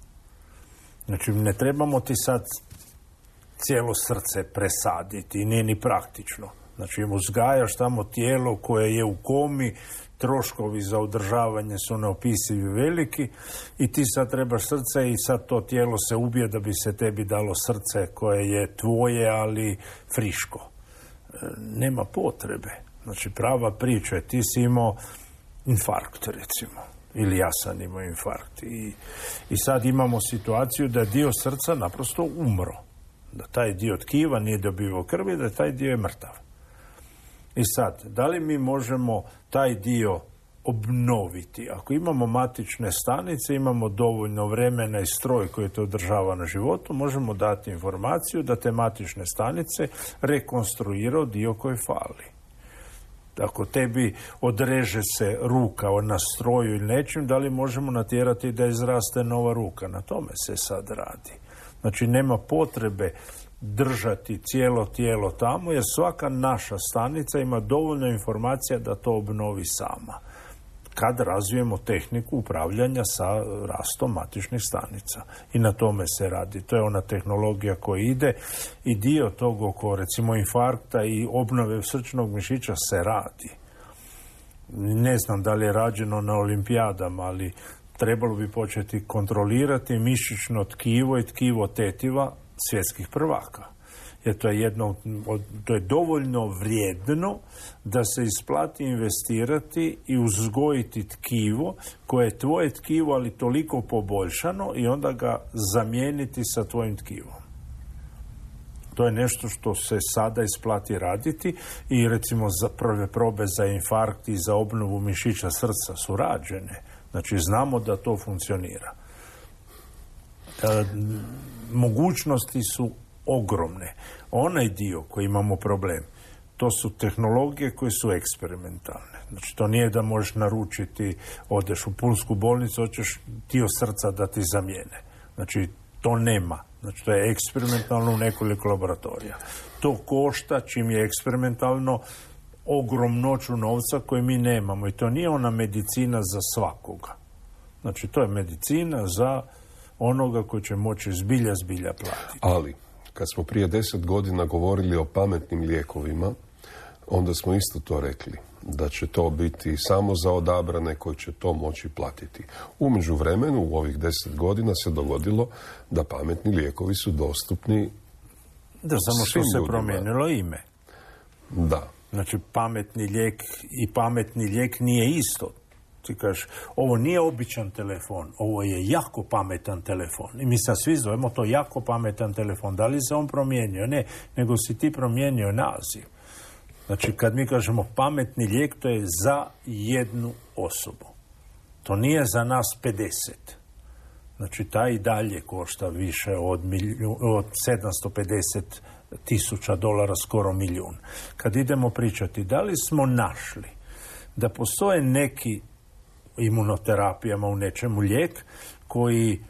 Znači ne trebamo ti sad cijelo srce presaditi, nije ni praktično. Znači uzgajaš tamo tijelo koje je u komi, troškovi za održavanje su neopisivi veliki i ti sad trebaš srce i sad to tijelo se ubije da bi se tebi dalo srce koje je tvoje, ali friško. Nema potrebe. Znači prava priča je, ti si imao infarkt recimo, ili ja sam imao infarkt i sad imamo situaciju da dio srca naprosto umro. Da taj dio tkiva nije dobivao krvi, da taj dio je mrtav. I sad, da li mi možemo taj dio obnoviti? Ako imamo matične stanice, imamo dovoljno vremena i stroj koji to održava na životu, možemo dati informaciju da te matične stanice rekonstruiraju dio koji fali. Ako tebi odreže se ruka na stroju ili nečim, da li možemo natjerati da izraste nova ruka? Na tome se sad radi. Znači, nema potrebe držati cijelo tijelo tamo, jer svaka naša stanica ima dovoljno informacija da to obnovi sama. Kad razvijemo tehniku upravljanja sa rastom matičnih stanica. I na tome se radi. To je ona tehnologija koja ide i dio tog oko, recimo, infarkta i obnove srčnog mišića se radi. Ne znam da li je rađeno na olimpijadama, ali trebalo bi početi kontrolirati mišićno tkivo i tkivo tetiva svjetskih prvaka. Jer to je dovoljno vrijedno da se isplati investirati i uzgojiti tkivo koje je tvoje tkivo, ali toliko poboljšano i onda ga zamijeniti sa tvojim tkivom. To je nešto što se sada isplati raditi i recimo za prve probe za infarkt i za obnovu mišića srca su rađene. Znači znamo da to funkcionira. Mogućnosti su ogromne. Onaj dio koji imamo problem, to su tehnologije koje su eksperimentalne. Znači to nije da možeš naručiti, odeš u pulsku bolnicu, hoćeš dio srca da ti zamijene. Znači to nema. Znači to je eksperimentalno u nekoliko laboratorija. To košta, čim je eksperimentalno, ogromnoću novca koje mi nemamo. I to nije ona medicina za svakoga. Znači to je medicina za onoga koji će moći zbilja platiti. Ali, kad smo prije 10 godina govorili o pametnim lijekovima, onda smo isto to rekli, da će to biti samo za odabrane koji će to moći platiti. U međuvremenu, u ovih 10 godina se dogodilo da pametni lijekovi su dostupni da, samo što se promijenilo ime. Da. Znači, pametni lijek i pametni lijek nije isto. Ti kažeš, ovo nije običan telefon, ovo je jako pametan telefon. I mi sad svi zovemo to jako pametan telefon. Da li se on promijenio? Ne, nego si ti promijenio naziv. Znači, kad mi kažemo pametni lijek, to je za jednu osobu. To nije za nas 50. Znači, taj i dalje košta više od $750,000, skoro milijun. Kad idemo pričati, da li smo našli da postoje neki imunoterapijama u nečemu lijek koji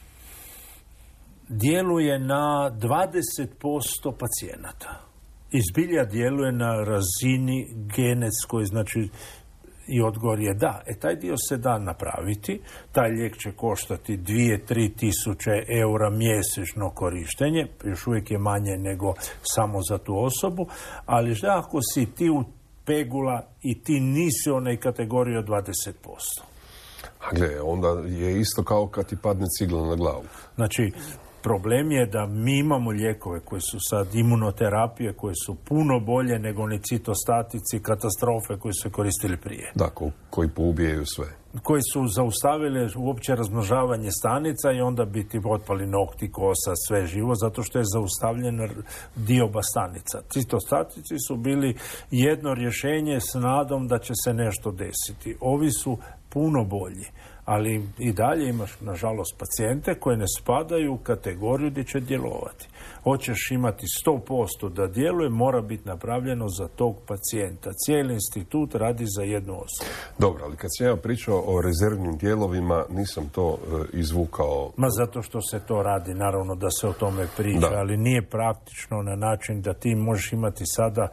djeluje na 20% pacijenata. I zbilja djeluje na razini genetskoj, znači I odgovor je da. Taj dio se da napraviti. Taj lijek će koštati 2-3 tisuće eura mjesečno korištenje. Još uvijek je manje nego samo za tu osobu. Ali šta ako si ti u pegula i ti nisi onaj kategoriji od 20%? A gle, onda je isto kao kad ti padne cigla na glavu. Znači, problem je da mi imamo lijekove koji su sad imunoterapije, koje su puno bolje nego oni citostatici, katastrofe koje su se koristili prije. Da, koji poubijaju sve. Koji su zaustavili uopće razmnožavanje stanica i onda bi ti otpali nokti, kosa, sve živo, zato što je zaustavljen dioba stanica. Citostatici su bili jedno rješenje s nadom da će se nešto desiti. Ovi su puno bolji. Ali i dalje imaš, nažalost, pacijente koje ne spadaju u kategoriju gdje će djelovati. Hoćeš imati 100% da djeluje, mora biti napravljeno za tog pacijenta. Cijeli institut radi za jednu osobu. Dobro, ali kad sam ja pričao o rezervnim dijelovima, nisam to izvukao... Zato što se to radi, naravno da se o tome priča, ali nije praktično na način da ti možeš imati sada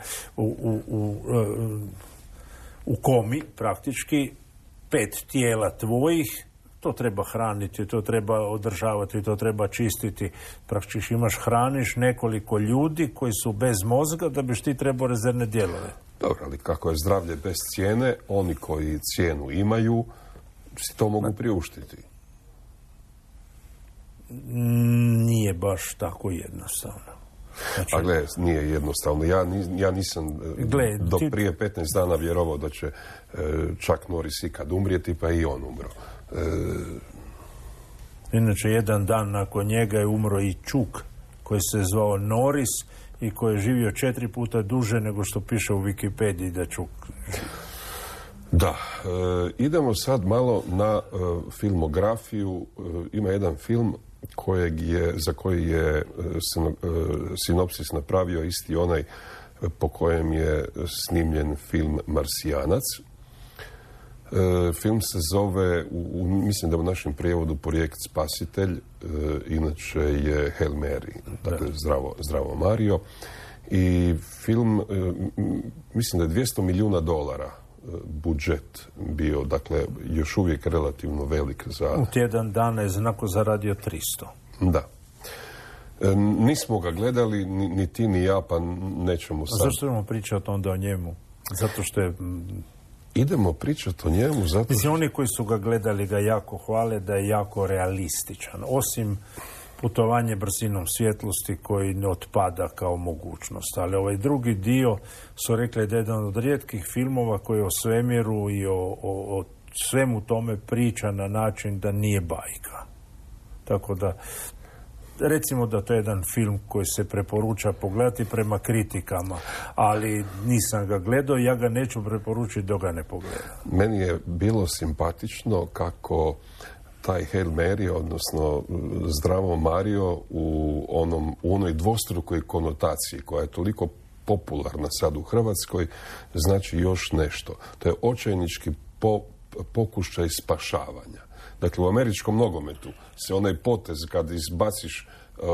u komi, praktički, 5 tijela tvojih, to treba hraniti, to treba održavati, to treba čistiti. Praktički hraniš nekoliko ljudi koji su bez mozga da biš ti trebao rezervne dijelove. Dobro, ali kako je zdravlje bez cijene, oni koji cijenu imaju, si to mogu priuštiti. Nije baš tako jednostavno. Znači, a gle, nije jednostavno. Ja nisam do prije 15 dana vjerovao da će Chuck Norris ikad umrijeti, pa i on umro. Inače, jedan dan nakon njega je umro i Čuk, koji se zvao Norris i koji je živio 4 puta duže nego što piše u Wikipediji da Čuk živi. Da, idemo sad malo na filmografiju. Ima jedan film za koji je sinopsis napravio isti onaj po kojem je snimljen film Marsijanac. Film se zove, mislim da u našem prijevodu Projekt Spasitelj, inače je Hail Mary, dakle Zdravo Mario. I film, mislim da je $200 milijuna budžet bio, dakle, još uvijek relativno velik za... U tjedan dana je znako zaradio 300. Da. Nismo ga gledali, ni ti ni ja, pa nećemo sad... A zašto ćemo pričati onda o njemu? Zato što je... Idemo pričati o njemu zato što... Mislim, oni koji su ga gledali ga jako hvale da je jako realističan. Osim putovanje brzinom svjetlosti koji ne otpada kao mogućnost. Ali ovaj drugi dio su rekli da je jedan od rijetkih filmova koji o svemiru i o svemu tome priča na način da nije bajka. Tako da, recimo da to je jedan film koji se preporuča pogledati prema kritikama, ali nisam ga gledao i ja ga neću preporučiti dok ga ne pogledam. Meni je bilo simpatično kako taj Hail Mary, odnosno Zdravo Mario u onoj dvostrukoj konotaciji koja je toliko popularna sad u Hrvatskoj, znači još nešto. To je očajnički pokušaj spašavanja. Dakle, u američkom nogometu se onaj potez kad izbaciš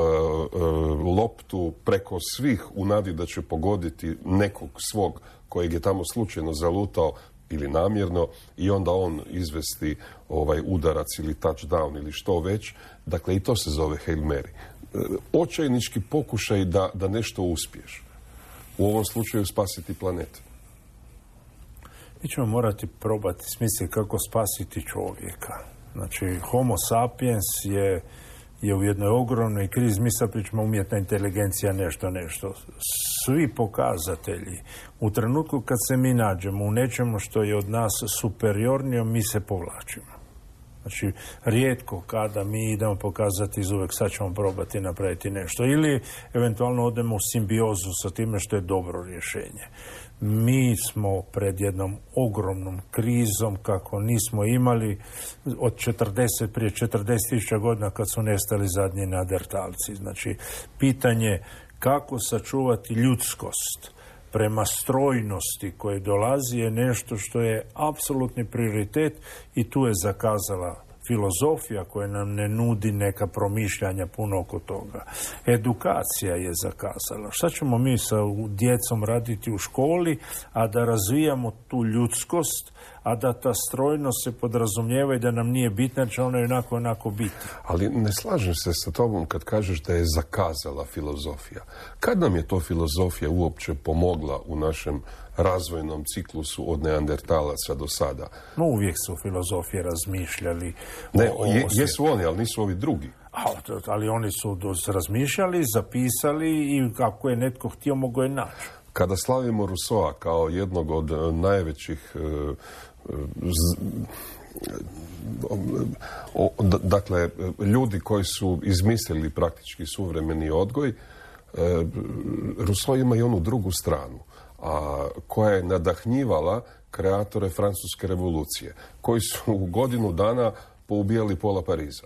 loptu preko svih u nadi da će pogoditi nekog svog kojeg je tamo slučajno zalutao ili namjerno i onda on izvesti udarac ili touchdown ili što već. Dakle, i to se zove Hail Mary. Očajnički pokušaj da nešto uspiješ. U ovom slučaju spasiti planet. Mi ćemo morati probati smisliti kako spasiti čovjeka. Znači, Homo sapiens je u jednoj ogromnoj krizi. Mi sad pričamo umjetna inteligencija, nešto. Svi pokazatelji, u trenutku kad se mi nađemo u nečemu što je od nas superiornije, mi se povlačimo. Znači, rijetko kada mi idemo pokazati iz uvek sad ćemo probati napraviti nešto. Ili eventualno odemo u simbiozu sa time što je dobro rješenje. Mi smo pred jednom ogromnom krizom kako nismo imali od prije 40.000 godina kad su nestali zadnji neandertalci. Znači, pitanje kako sačuvati ljudskost prema strojnosti koje dolazi je nešto što je apsolutni prioritet i tu je zakazala filozofija koja nam ne nudi neka promišljanja puno oko toga. Edukacija je zakazala. Šta ćemo mi sa djecom raditi u školi, a da razvijamo tu ljudskost, a da ta strojnost se podrazumijeva i da nam nije bitna, jer će ona onako biti. Ali ne slažem se sa tobom kad kažeš da je zakazala filozofija. Kad nam je to filozofija uopće pomogla u našem razvojnom ciklusu od neandertalaca do sada? No, uvijek su filozofije razmišljali. Jesu oni, ali nisu ovi drugi. Ali oni su razmišljali, zapisali i kako je netko htio, mogo je naći. Kada slavimo Rousseaua kao jednog od najvećih dakle, ljudi koji su izmislili praktički suvremeni odgoj, Rousseau ima i onu drugu stranu, koja je nadahnjivala kreatore Francuske revolucije, koji su u godinu dana poubijali pola Pariza.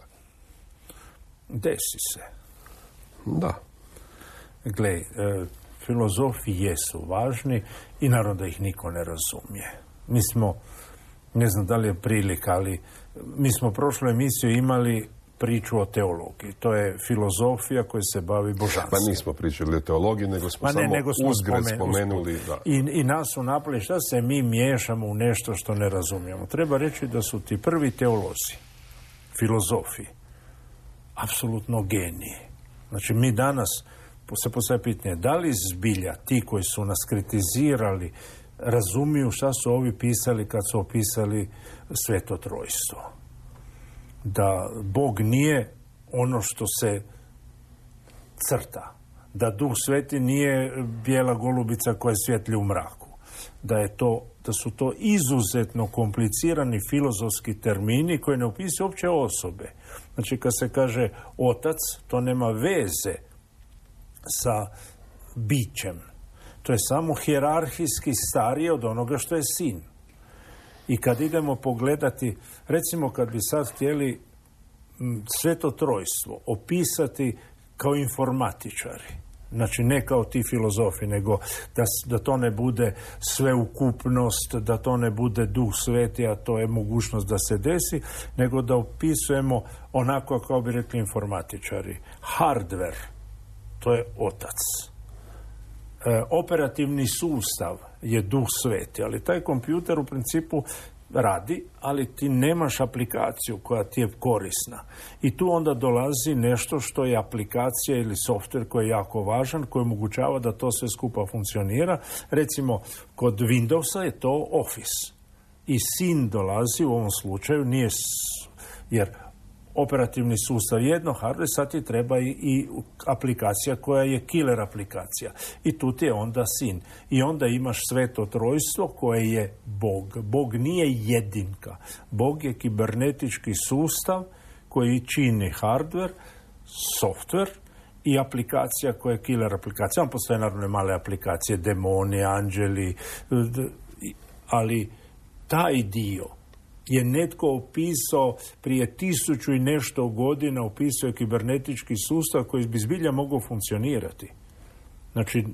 Desi se. Da. Gle, filozofi jesu važni i naravno da ih niko ne razumije. Mi smo, ne znam da li je prilika, ali mi smo prošlu emisiju imali priču o teologiji. To je filozofija koja se bavi božanstvom. Pa nismo pričali o teologiji, nego smo uzgred spomenuli. Da. I nas su napali šta se mi miješamo u nešto što ne razumijemo. Treba reći da su ti prvi teolozi, filozofi, apsolutno geniji. Znači mi danas se postavlja pitanje, da li zbilja ti koji su nas kritizirali razumiju šta su ovi pisali kad su opisali Sveto Trojstvo? Da Bog nije ono što se crta. Da Duh Sveti nije bijela golubica koja svijetli u mraku. Da su to izuzetno komplicirani filozofski termini koji ne opisuju uopće osobe. Znači kad se kaže otac, to nema veze sa bićem. To je samo hijerarhijski starije od onoga što je sin. I kad idemo pogledati, recimo kad bi sad htjeli Sveto Trojstvo opisati kao informatičari, znači ne kao ti filozofi, nego da to ne bude sveukupnost, da to ne bude Duh Sveti, a to je mogućnost da se desi, nego da opisujemo onako kao bi rekli informatičari. Hardware, to je otac. Operativni sustav je Duh Sveti, ali taj kompjuter u principu radi, ali ti nemaš aplikaciju koja ti je korisna. I tu onda dolazi nešto što je aplikacija ili softver koji je jako važan, koji omogućava da to sve skupa funkcionira. Recimo, kod Windowsa je to Office. I sin dolazi u ovom slučaju, jer operativni sustav jedno, hardware, sad ti treba i aplikacija koja je killer aplikacija. I tu ti je onda sin. I onda imaš Sveto Trojstvo koje je Bog. Bog nije jedinka. Bog je kibernetički sustav koji čini hardware, software i aplikacija koja je killer aplikacija. On postoje naravno male aplikacije, demoni, anđeli, ali taj dio je netko opisao prije 1000 i nešto godina, opisao je kibernetički sustav koji bi zbilja mogao funkcionirati. Znači,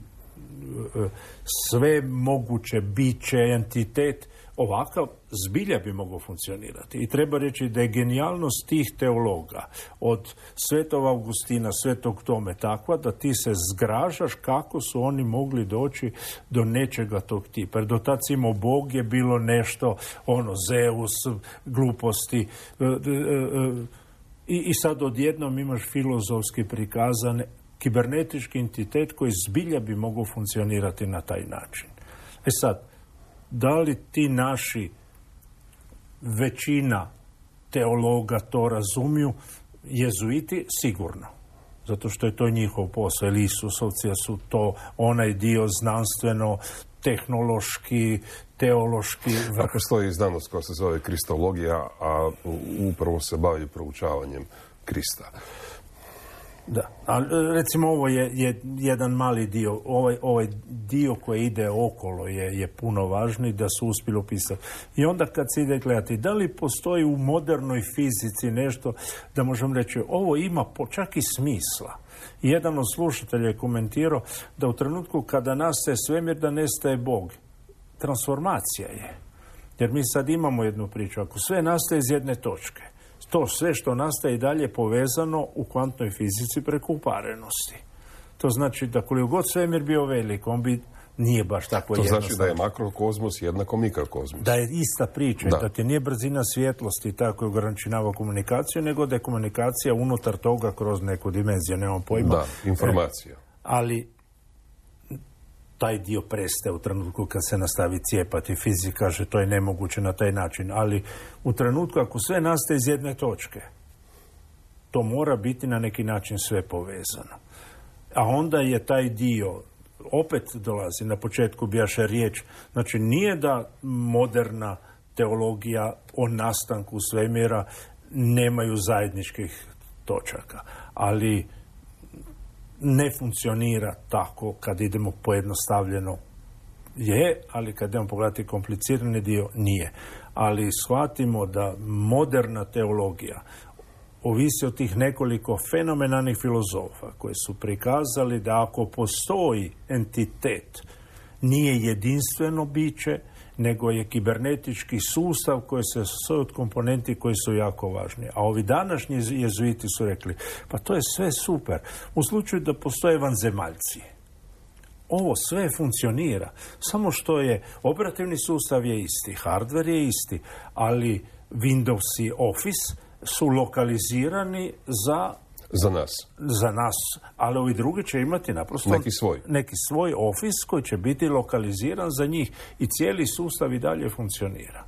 sve moguće biće, entitet, ovakav zbilja bi mogao funkcionirati. I treba reći da je genijalnost tih teologa od Svetog Augustina, Svetog Tome takva da ti se zgražaš kako su oni mogli doći do nečega tog tipa. Jer do tad imao Bog je bilo nešto, Zeus, gluposti. I sad odjednom imaš filozofski prikazan kibernetički entitet koji zbilja bi mogao funkcionirati na taj način. Sad, da li ti naši većina teologa to razumiju? Jezuiti sigurno. Zato što je to njihov posao. Ili Isusovci su to onaj dio znanstveno, tehnološki, teološki vrh. Postoji znanost koja se zove kristologija, a upravo se bavi proučavanjem Krista. Da, ali recimo ovo je jedan mali dio, ovaj dio koji ide okolo je puno važniji da su uspjeli opisati. I onda kad se ide gledati, da li postoji u modernoj fizici nešto da možemo reći, ovo ima čak i smisla. I jedan od slušatelja je komentirao da u trenutku kada nastaje svemir da nestaje Bog. Transformacija je. Jer mi sad imamo jednu priču, ako sve nastaje iz jedne točke, to sve što nastaje i dalje povezano u kvantnoj fizici preko uparenosti. To znači da koliko god svemir bio velik, on bi nije baš tako jednostavno. To znači da je makrokozmos jednako mikrokozmos. Da je ista priča, da ti nije brzina svjetlosti ta koja ograničava komunikaciju, nego da je komunikacija unutar toga kroz neku dimenziju, nemam pojma. Da, informacija. Ali taj dio prestaje u trenutku kad se nastavi cijepati. Fizika kaže to je nemoguće na taj način, ali u trenutku ako sve nastaje iz jedne točke, to mora biti na neki način sve povezano. A onda je taj dio, opet dolazi na početku bijaše riječ, znači nije da moderna teologija o nastanku svemira nemaju zajedničkih točaka, ali ne funkcionira tako kad idemo pojednostavljeno je, ali kad idemo pogledati komplicirani dio nije. Ali shvatimo da moderna teologija ovisi od tih nekoliko fenomenalnih filozofa koji su prikazali da ako postoji entitet, nije jedinstveno biće, nego je kibernetički sustav koji se sastoji od komponenti koji su jako važni. A ovi današnji jezuiti su rekli, pa to je sve super, u slučaju da postoje vanzemaljci. Ovo sve funkcionira, samo što je operativni sustav je isti, hardware je isti, ali Windows i Office su lokalizirani za nas, ali ovi drugi će imati naprosto neki svoj Office koji će biti lokaliziran za njih i cijeli sustav i dalje funkcionira.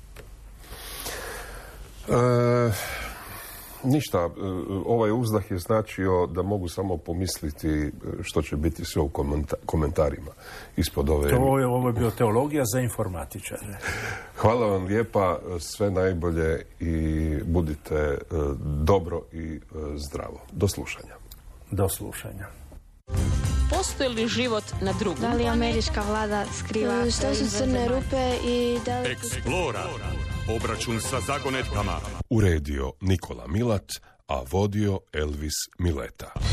Ništa, ovaj uzdah je značio da mogu samo pomisliti što će biti sve u komentarima ispod ove... Ovo je bio teologija za informatičare. Hvala vam lijepa, sve najbolje i budite dobro i zdravo. Do slušanja. Do slušanja. Postoji li život na drugom? Da li američka vlada skriva? Što su crne rupe i da li... Explora. Obračun sa zagonetkama. Uredio Nikola Milat, a vodio Elvis Mileta.